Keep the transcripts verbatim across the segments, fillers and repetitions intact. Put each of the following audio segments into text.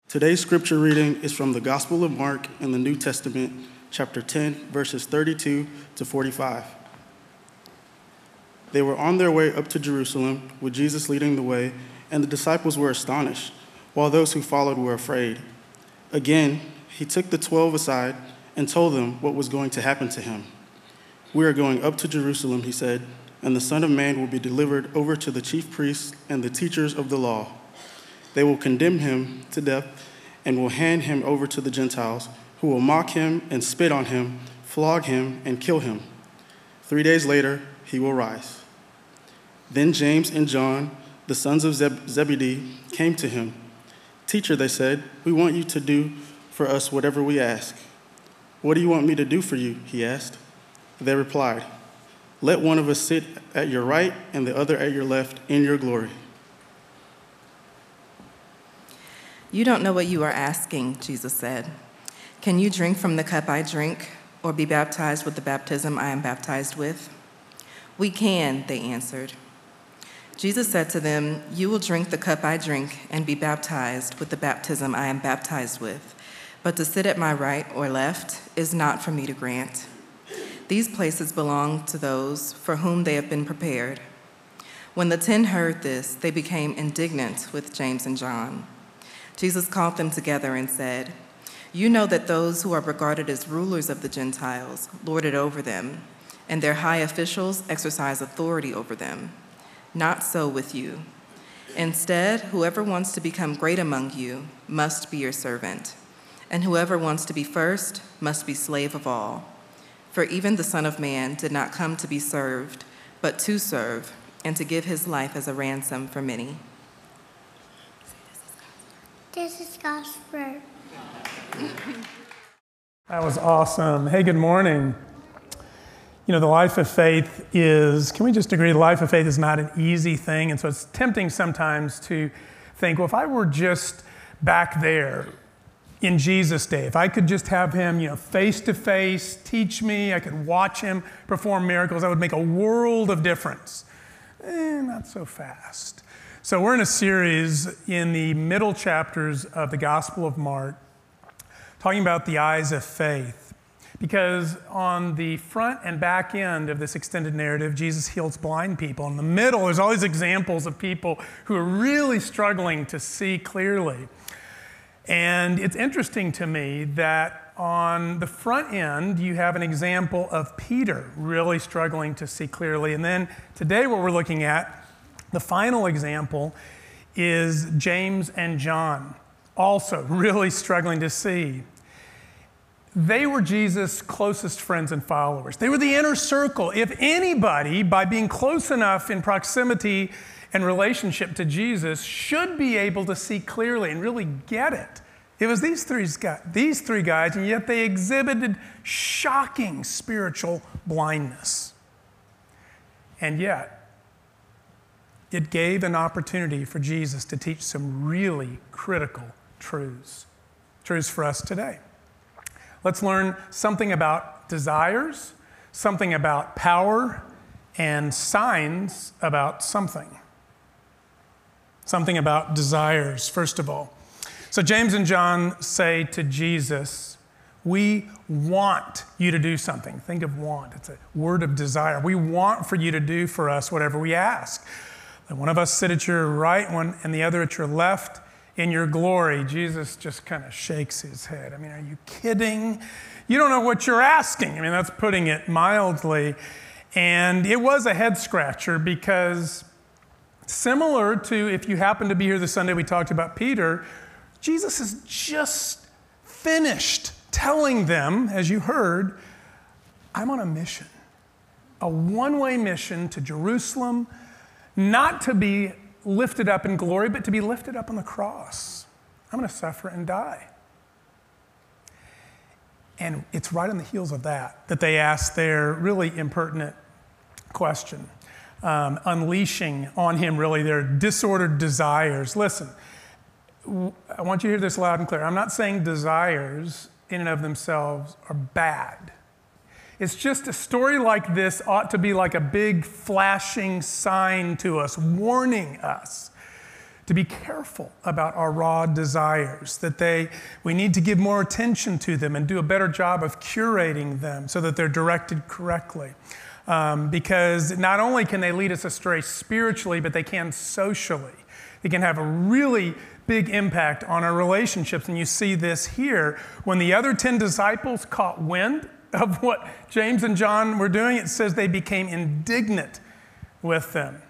Today's scripture reading is from the Gospel of Mark in the New Testament, chapter ten, verses thirty-two to forty-five. They were on their way up to Jerusalem, with Jesus leading the way, and the disciples were astonished, while those who followed were afraid. Again, he took the twelve aside and told them what was going to happen to him. "We are going up to Jerusalem," he said, "and the Son of Man will be delivered over to the chief priests and the teachers of the law. They will condemn him to death and will hand him over to the Gentiles, who will mock him and spit on him, flog him, and kill him. Three days later, he will rise." Then James and John, the sons of Zeb- Zebedee, came to him. "Teacher," they said, "we want you to do for us whatever we ask." "What do you want me to do for you?" he asked. They replied, "Let one of us sit at your right and the other at your left in your glory." "You don't know what you are asking," Jesus said. "Can you drink from the cup I drink, or be baptized with the baptism I am baptized with?" "We can," they answered. Jesus said to them, "You will drink the cup I drink and be baptized with the baptism I am baptized with, but to sit at my right or left is not for me to grant. These places belong to those for whom they have been prepared." When the ten heard this, they became indignant with James and John. Jesus called them together and said, "You know that those who are regarded as rulers of the Gentiles lord it over them, and their high officials exercise authority over them. Not so with you. Instead, whoever wants to become great among you must be your servant, and whoever wants to be first must be slave of all. For even the Son of Man did not come to be served, but to serve, and to give his life as a ransom for many." This is God's word. That was awesome. Hey, good morning. You know, the life of faith is, can we just agree, the life of faith is not an easy thing. And so it's tempting sometimes to think, well, if I were just back there in Jesus' day, if I could just have him, you know, face to face, teach me, I could watch him perform miracles, that would make a world of difference. Eh, not so fast. So we're in a series in the middle chapters of the Gospel of Mark, talking about the eyes of faith. Because on the front and back end of this extended narrative, Jesus heals blind people. In the middle, there's all these examples of people who are really struggling to see clearly. And it's interesting to me that on the front end, you have an example of Peter really struggling to see clearly. And then today, what we're looking at, the final example, is James and John, also really struggling to see. They were Jesus' closest friends and followers. They were the inner circle. If anybody, by being close enough in proximity and relationship to Jesus, should be able to see clearly and really get it, it was these three guys, these three guys, and yet they exhibited shocking spiritual blindness. And yet, it gave an opportunity for Jesus to teach some really critical truths, truths for us today. Let's learn something about desires, something about power, and signs about something. Something about desires, first of all. So James and John say to Jesus, "We want you to do something." Think of want. It's a word of desire. We want for you to do for us whatever we ask. Let one of us sit at your right, one and the other at your left in your glory. Jesus just kind of shakes his head. I mean, are you kidding? You don't know what you're asking. I mean, that's putting it mildly. And it was a head scratcher because similar to if you happen to be here this Sunday, we talked about Peter, Jesus has just finished telling them, as you heard, I'm on a mission, a one-way mission to Jerusalem, not to be lifted up in glory, but to be lifted up on the cross. I'm going to suffer and die. And it's right on the heels of that that they ask their really impertinent question, um, unleashing on him really their disordered desires. Listen, I want you to hear this loud and clear. I'm not saying desires in and of themselves are bad. It's just a story like this ought to be like a big flashing sign to us, warning us to be careful about our raw desires, that they we need to give more attention to them and do a better job of curating them so that they're directed correctly. Um, because not only can they lead us astray spiritually, but they can socially. They can have a really big impact on our relationships. And you see this here. When the other ten disciples caught wind of what James and John were doing, it says they became indignant with them.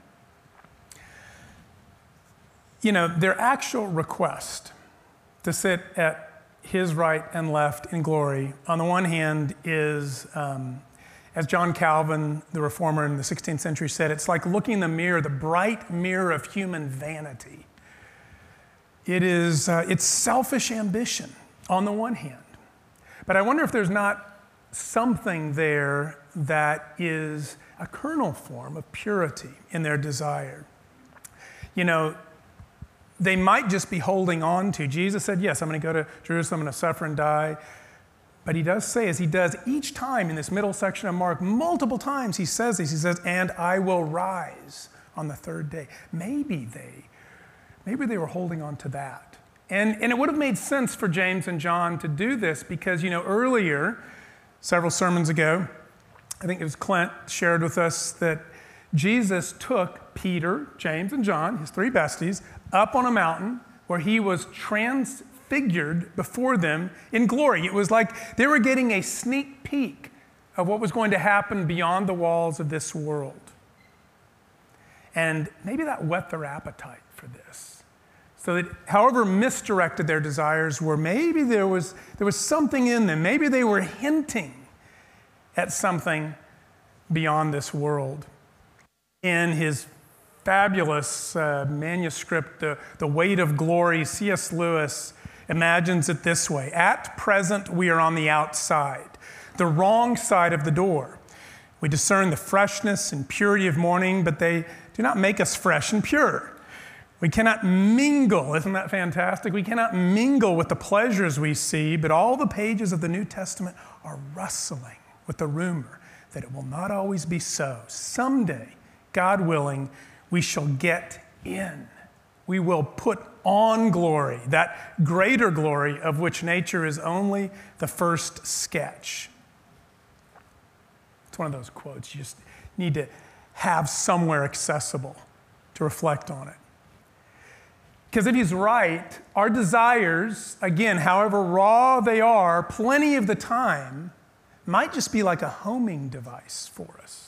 You know, their actual request to sit at his right and left in glory, on the one hand, is, um, as John Calvin, the reformer in the sixteenth century, said, it's like looking in the mirror, the bright mirror of human vanity. It is, uh, it's selfish ambition on the one hand. But I wonder if there's not something there that is a kernel form of purity in their desire. You know, they might just be holding on to. Jesus said, yes, I'm going to go to Jerusalem, I'm going to suffer and die. But he does say, as he does each time in this middle section of Mark, multiple times he says this. He says, and I will rise on the third day. Maybe they, maybe they were holding on to that. And, and it would have made sense for James and John to do this because, you know, earlier, several sermons ago, I think it was Clint shared with us that Jesus took Peter, James, and John, his three besties, up on a mountain where he was transfigured before them in glory. It was like they were getting a sneak peek of what was going to happen beyond the walls of this world. And maybe that whet their appetite for this. So that however misdirected their desires were, maybe there was, there was something in them. Maybe they were hinting at something beyond this world. In his fabulous uh, manuscript, the, the Weight of Glory, C S Lewis imagines it this way. At present, we are on the outside, the wrong side of the door. We discern the freshness and purity of morning, but they do not make us fresh and pure. We cannot mingle, isn't that fantastic? We cannot mingle with the pleasures we see, but all the pages of the New Testament are rustling with the rumor that it will not always be so. Someday, God willing, we shall get in. We will put on glory, that greater glory of which nature is only the first sketch. It's one of those quotes you just need to have somewhere accessible to reflect on it. Because if he's right, our desires, again, however raw they are, plenty of the time, might just be like a homing device for us.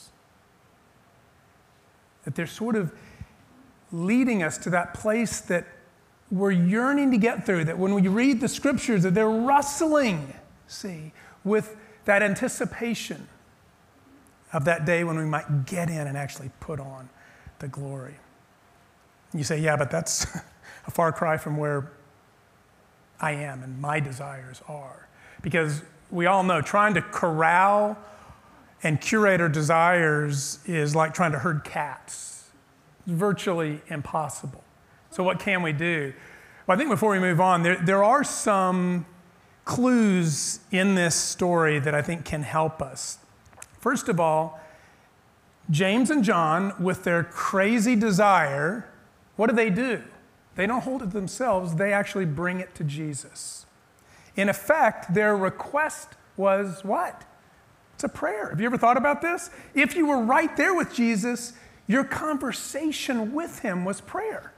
That they're sort of leading us to that place that we're yearning to get through, that when we read the scriptures, that they're rustling, see, with that anticipation of that day when we might get in and actually put on the glory. You say, yeah, but that's a far cry from where I am and my desires are. Because we all know trying to corral and curate our desires is like trying to herd cats. It's virtually impossible. So what can we do? Well, I think before we move on, there, there are some clues in this story that I think can help us. First of all, James and John, with their crazy desire, what do they do? They don't hold it to themselves, they actually bring it to Jesus. In effect, their request was what? It's a prayer. Have you ever thought about this? If you were right there with Jesus, your conversation with him was prayer.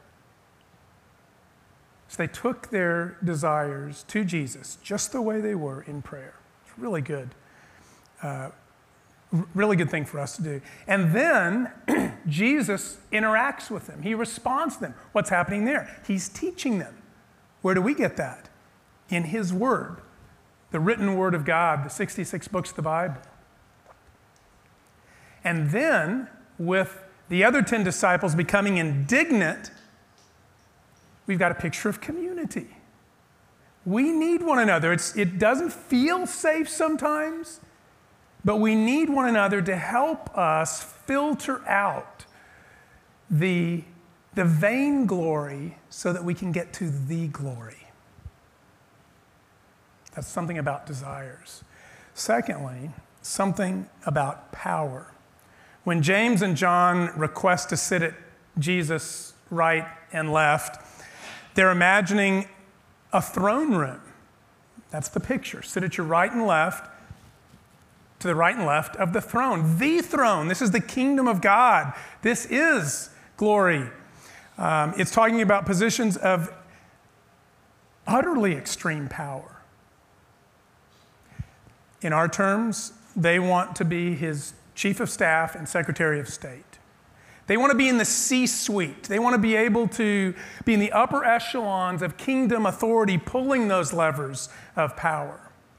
So they took their desires to Jesus just the way they were in prayer. It's really good. Uh, really good thing for us to do. And then Jesus interacts with them. He responds to them. What's happening there? He's teaching them. Where do we get that? In his word, the written word of God, the sixty-six books of the Bible. And then, with the other ten disciples becoming indignant, we've got a picture of community. We need one another. It's, it doesn't feel safe sometimes, but we need one another to help us filter out the, the vain glory so that we can get to the glory. That's something about desires. Secondly, something about power. When James and John request to sit at Jesus' right and left. They're imagining a throne room. That's the picture. Sit at your right and left, to the right and left of the throne. The throne. This is the kingdom of God. This is glory. Um, it's talking about positions of utterly extreme power. In our terms, they want to be his chief of staff and secretary of state. They want to be in the C-suite. They want to be able to be in the upper echelons of kingdom authority, pulling those levers of power.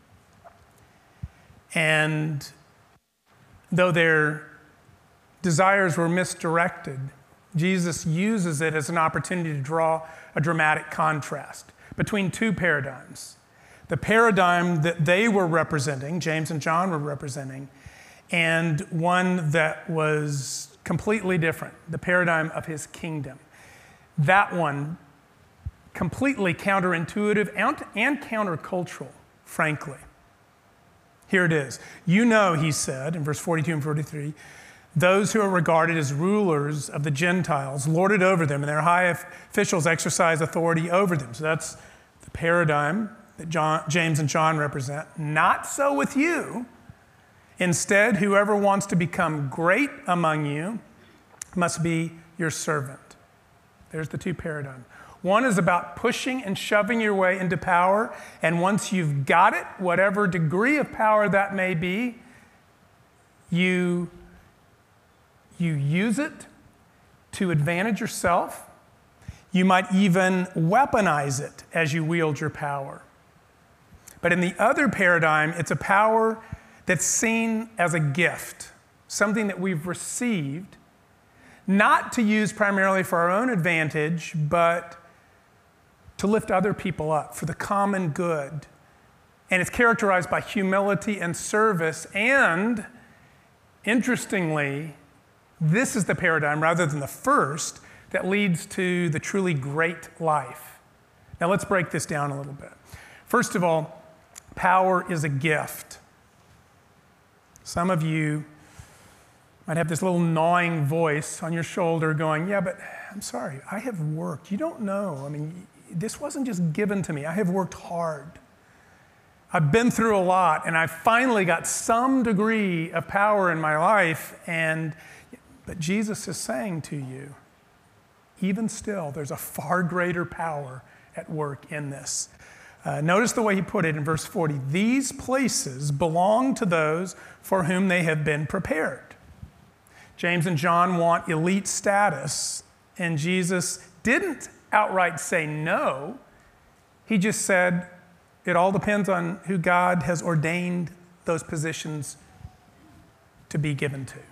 And though their desires were misdirected, Jesus uses it as an opportunity to draw a dramatic contrast between two paradigms. The paradigm that they were representing, James and John were representing, and one that was completely different, the paradigm of his kingdom. That one, completely counterintuitive and, and countercultural, frankly. Here it is. You know, he said in verse forty-two and forty-three, those who are regarded as rulers of the Gentiles lord it over them, and their high officials exercise authority over them. So that's the paradigm that John, James and John represent. Not so with you. Instead, whoever wants to become great among you must be your servant. There's the two paradigms. One is about pushing and shoving your way into power, and once you've got it, whatever degree of power that may be, you, you use it to advantage yourself. You might even weaponize it as you wield your power. But in the other paradigm, it's a power that's seen as a gift, something that we've received, not to use primarily for our own advantage, but to lift other people up for the common good. And it's characterized by humility and service. And interestingly, this is the paradigm, rather than the first, that leads to the truly great life. Now let's break this down a little bit. First of all, power is a gift. Some of you might have this little gnawing voice on your shoulder going, yeah, but I'm sorry, I have worked. You don't know. I mean, this wasn't just given to me. I have worked hard. I've been through a lot, and I finally got some degree of power in my life. And but Jesus is saying to you, even still, there's a far greater power at work in this. Uh, notice the way he put it in verse forty. These places belong to those for whom they have been prepared. James and John want elite status, and Jesus didn't outright say no. He just said it all depends on who God has ordained those positions to be given to.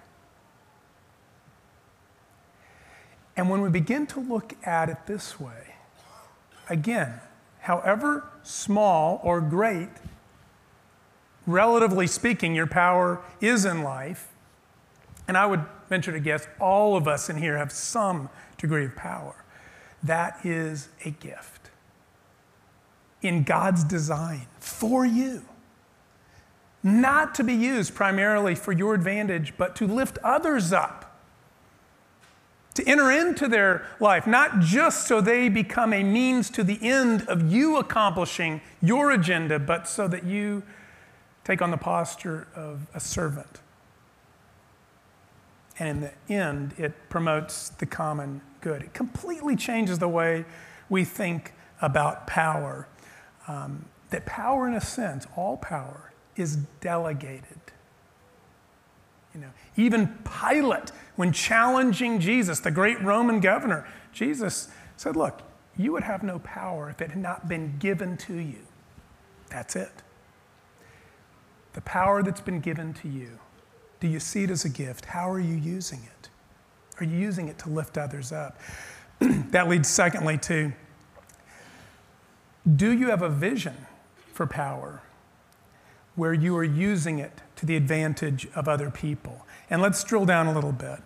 And when we begin to look at it this way, again, however small or great, relatively speaking, your power is in life, and I would venture to guess all of us in here have some degree of power, that is a gift in God's design for you. Not to be used primarily for your advantage, but to lift others up, to enter into their life, not just so they become a means to the end of you accomplishing your agenda, but so that you take on the posture of a servant. And in the end, it promotes the common good. It completely changes the way we think about power. Um, that power, in a sense, all power, is delegated. You know, even Pilate, when challenging Jesus, the great Roman governor, Jesus said, look, you would have no power if it had not been given to you. That's it. The power that's been given to you, do you see it as a gift? How are you using it? Are you using it to lift others up? That leads, secondly, to, do you have a vision for power where you are using it to the advantage of other people? And let's drill down a little bit.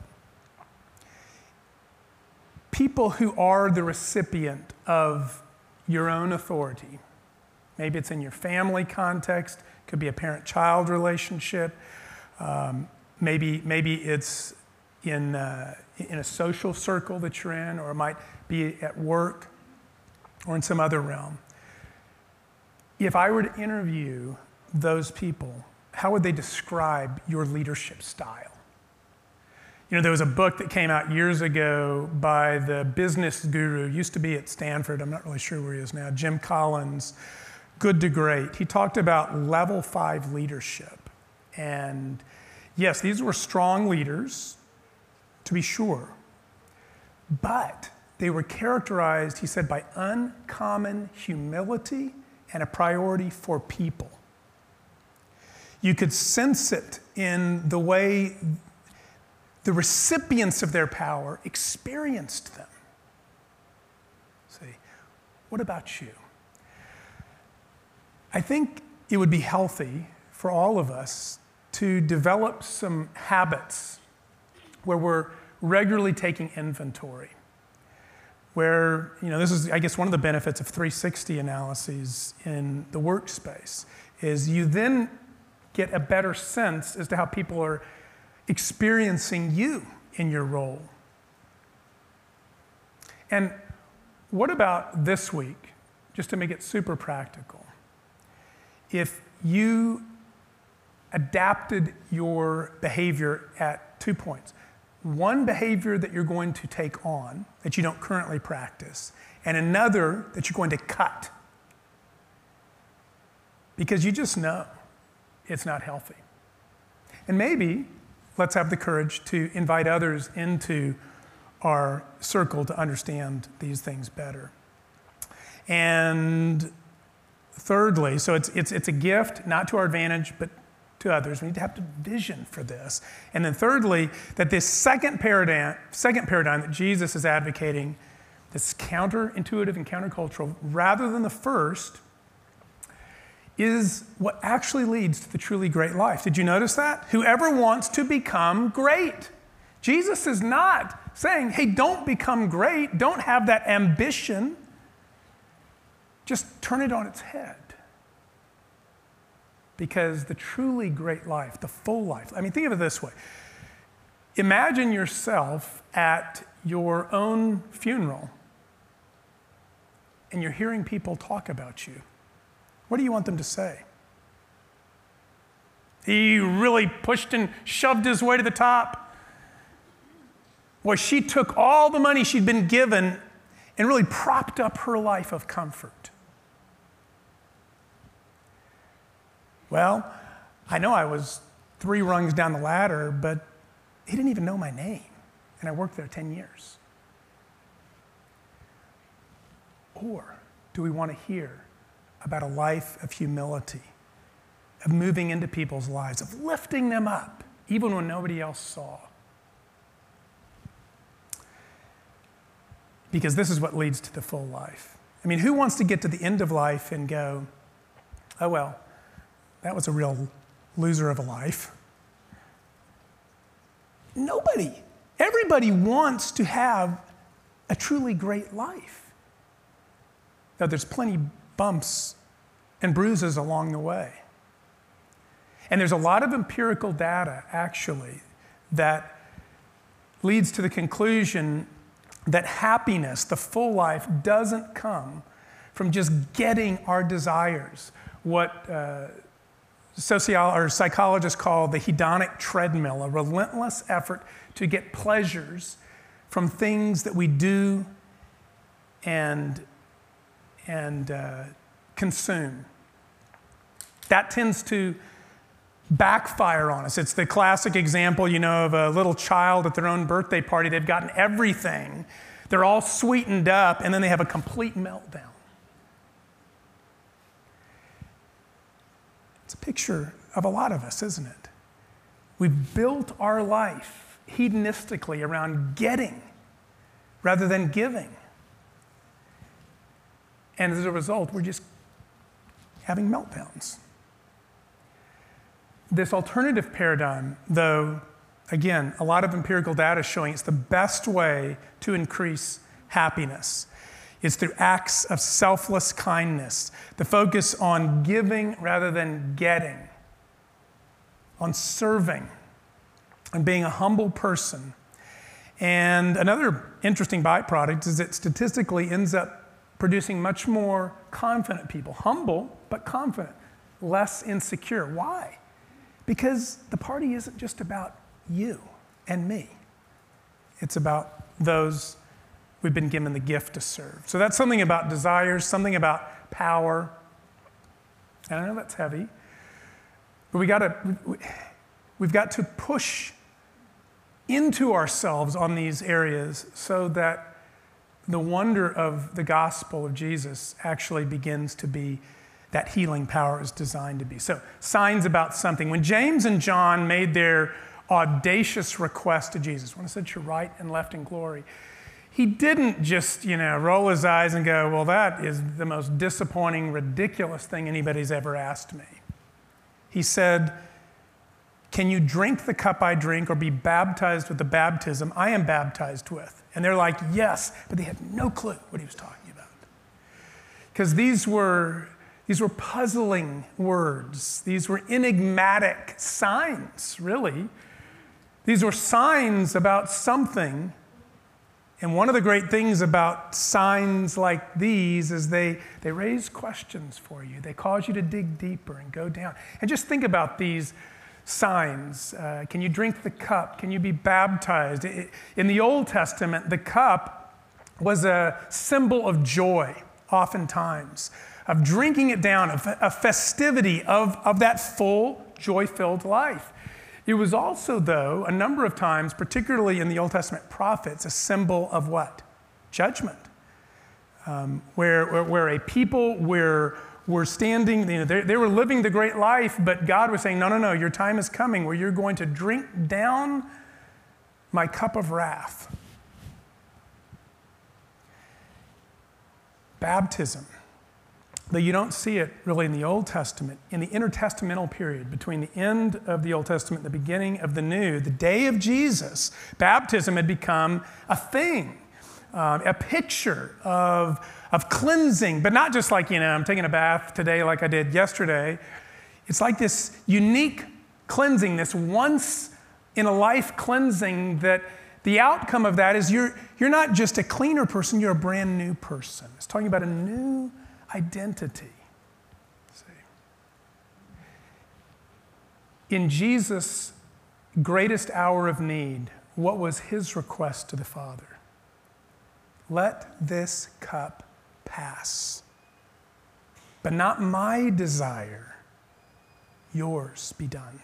People who are the recipient of your own authority, maybe it's in your family context, could be a parent-child relationship, um, maybe, maybe it's in, uh, in a social circle that you're in, or it might be at work or in some other realm. If I were to interview those people, how would they describe your leadership style? You know, there was a book that came out years ago by the business guru, used to be at Stanford, I'm not really sure where he is now, Jim Collins, Good to Great. He talked about level five leadership. And yes, these were strong leaders, to be sure, but they were characterized, he said, by uncommon humility and a priority for people. You could sense it in the way the recipients of their power experienced them. See, what about you? I think it would be healthy for all of us to develop some habits where we're regularly taking inventory. Where, you know, this is, I guess, one of the benefits of three sixty analyses in the workspace, is you then get a better sense as to how people are experiencing you in your role. And what about this week, just to make it super practical? If you adapted your behavior at two points. One behavior that you're going to take on that you don't currently practice, and another that you're going to cut. Because you just know it's not healthy. And maybe let's have the courage to invite others into our circle to understand these things better. And thirdly, so it's, it's, it's a gift, not to our advantage, but to others. We need to have the vision for this. And then thirdly, that this second paradigm, second paradigm that Jesus is advocating, this counterintuitive and countercultural, rather than the first, is what actually leads to the truly great life. Did you notice that? Whoever wants to become great. Jesus is not saying, hey, don't become great. Don't have that ambition. Just turn it on its head. Because the truly great life, the full life, I mean, think of it this way. Imagine yourself at your own funeral and you're hearing people talk about you. What do you want them to say? He really pushed and shoved his way to the top. Boy, she took all the money she'd been given and really propped up her life of comfort. Well, I know I was three rungs down the ladder, but he didn't even know my name, and I worked there ten years. Or do we want to hear about a life of humility, of moving into people's lives, of lifting them up, even when nobody else saw? Because this is what leads to the full life. I mean, who wants to get to the end of life and go, oh, well, that was a real loser of a life? Nobody. Everybody wants to have a truly great life. Now, there's plenty bumps and bruises along the way. And there's a lot of empirical data, actually, that leads to the conclusion that happiness, the full life, doesn't come from just getting our desires, what uh, sociolo- or psychologists call the hedonic treadmill, a relentless effort to get pleasures from things that we do and, and uh, consume. That tends to backfire on us. It's the classic example, you know, of a little child at their own birthday party. They've gotten everything. They're all sweetened up, and then they have a complete meltdown. It's a picture of a lot of us, isn't it? We've built our life hedonistically around getting rather than giving. And as a result, we're just having meltdowns. This alternative paradigm, though, again, a lot of empirical data is showing it's the best way to increase happiness. It's through acts of selfless kindness, the focus on giving rather than getting, on serving, on being a humble person, And another interesting byproduct is it statistically ends up producing much more confident people. Humble, but confident. Less insecure. Why? Because the party isn't just about you and me. It's about those we've been given the gift to serve. So that's something about desires, something about power. And I know that's heavy, but we gotta, we've got to push into ourselves on these areas so that the wonder of the gospel of Jesus actually begins to be that healing power is designed to be. So signs about something. When James and John made their audacious request to Jesus, when I said your right and left in glory, he didn't just, you know, roll his eyes and go, well, that is the most disappointing, ridiculous thing anybody's ever asked me. He said, can you drink the cup I drink or be baptized with the baptism I am baptized with? And they're like, yes, but they had no clue what he was talking about. Because these were, these were puzzling words. These were enigmatic signs, really. These were signs about something. And one of the great things about signs like these is they, they raise questions for you. They cause you to dig deeper and go down. And just think about these signs. Uh, can you drink the cup? Can you be baptized? It, in the Old Testament, the cup was a symbol of joy, oftentimes, of drinking it down, of a festivity of, of that full, joy-filled life. It was also, though, a number of times, particularly in the Old Testament prophets, a symbol of what? Judgment. Um, where, where, where a people were, were standing, you know, they, they were living the great life, but God was saying, no, no, no, your time is coming where you're going to drink down my cup of wrath. Baptism. Though you don't see it really in the Old Testament, in the intertestamental period between the end of the Old Testament and the beginning of the New, the day of Jesus, baptism had become a thing, um, a picture of, of cleansing, but not just like, you know, I'm taking a bath today like I did yesterday. It's like this unique cleansing, this once in a life cleansing that the outcome of that is you're, you're not just a cleaner person, you're a brand new person. It's talking about a new identity. See? In Jesus' greatest hour of need, what was his request to the Father? Let this cup pass, but not my desire, yours be done.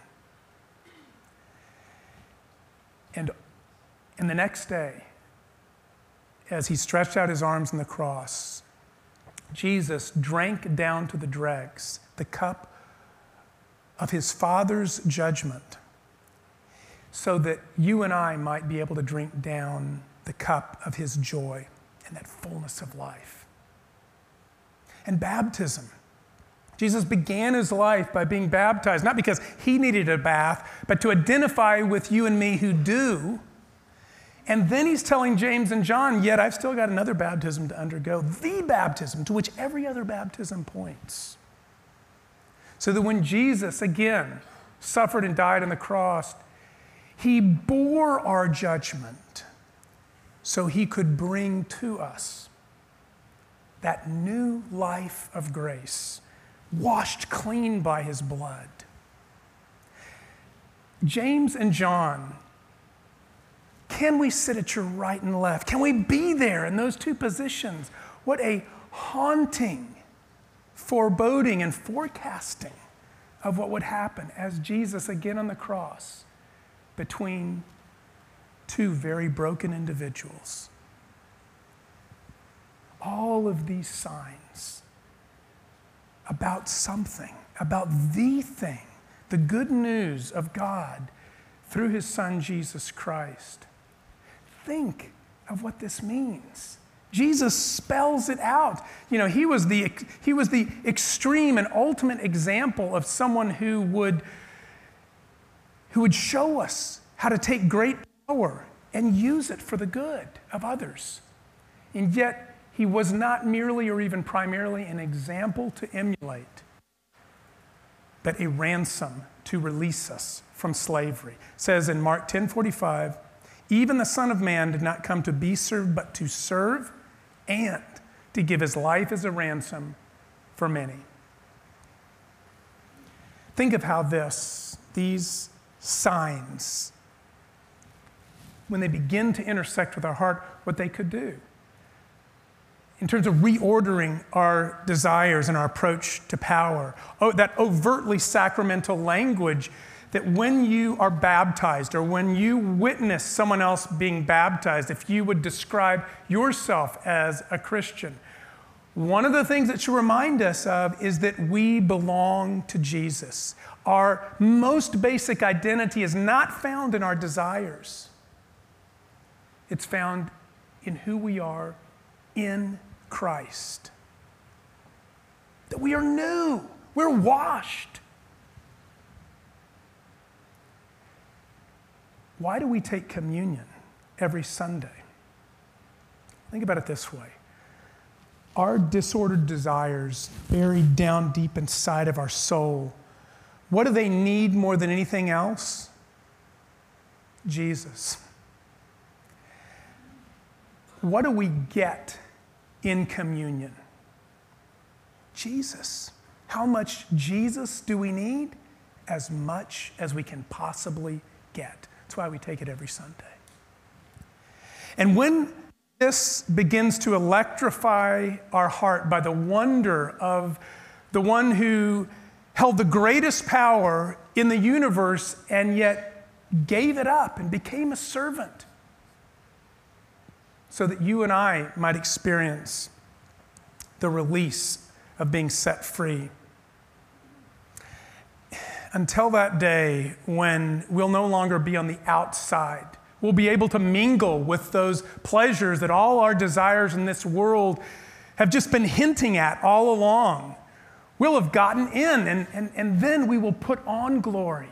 And, and the next day, as he stretched out his arms on the cross, Jesus drank down to the dregs the cup of his Father's judgment so that you and I might be able to drink down the cup of his joy and that fullness of life. And baptism. Jesus began his life by being baptized, not because he needed a bath, but to identify with you and me who do. And then he's telling James and John, yet I've still got another baptism to undergo, the baptism to which every other baptism points. So that when Jesus, again, suffered and died on the cross, he bore our judgment so he could bring to us that new life of grace, washed clean by his blood. James and John, can we sit at your right and left? Can we be there in those two positions? What a haunting, foreboding, and forecasting of what would happen as Jesus, again on the cross, between two very broken individuals. All of these signs about something, about the thing, the good news of God through his Son, Jesus Christ. Think of what this means. Jesus spells it out. You know, he was the, he was the extreme and ultimate example of someone who would, who would show us how to take great power and use it for the good of others. And yet, he was not merely or even primarily an example to emulate, but a ransom to release us from slavery. It says in Mark ten forty-five, Even the Son of Man did not come to be served, but to serve and to give his life as a ransom for many. Think of how this, these signs, when they begin to intersect with our heart, what they could do in terms of reordering our desires and our approach to power. Oh, that overtly sacramental language that when you are baptized or when you witness someone else being baptized, if you would describe yourself as a Christian, one of the things that should remind us of is that we belong to Jesus. Our most basic identity is not found in our desires. It's found in who we are in Christ. That we are new. We're washed. Why do we take communion every Sunday? Think about it this way. Our disordered desires buried down deep inside of our soul, what do they need more than anything else? Jesus. What do we get in communion? Jesus. How much Jesus do we need? As much as we can possibly get. That's why we take it every Sunday. And when this begins to electrify our heart by the wonder of the one who held the greatest power in the universe and yet gave it up and became a servant so that you and I might experience the release of being set free. Until that day when we'll no longer be on the outside, we'll be able to mingle with those pleasures that all our desires in this world have just been hinting at all along. We'll have gotten in, and, and, and then we will put on glory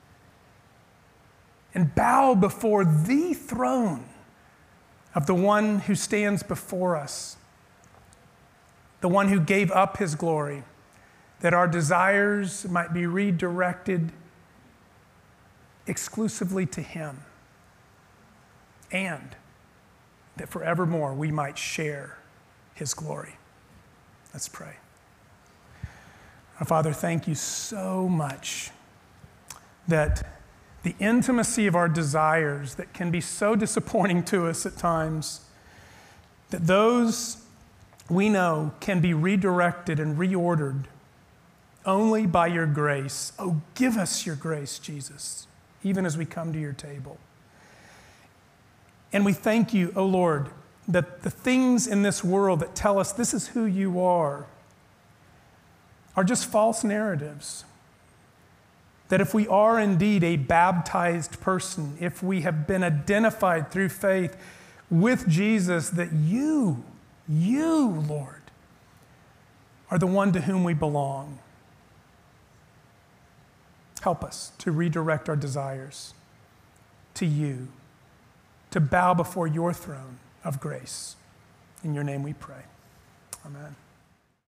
and bow before the throne of the one who stands before us, the one who gave up his glory, that our desires might be redirected exclusively to him, and that forevermore we might share his glory. Let's pray. Our Father, thank you so much that the intimacy of our desires that can be so disappointing to us at times, that those we know can be redirected and reordered only by your grace. Oh, give us your grace, Jesus, even as we come to your table. And we thank you, O Lord, that the things in this world that tell us this is who you are are just false narratives. That if we are indeed a baptized person, if we have been identified through faith with Jesus, that you, you, Lord, are the one to whom we belong. Help us to redirect our desires to you, to bow before your throne of grace. In your name we pray. Amen.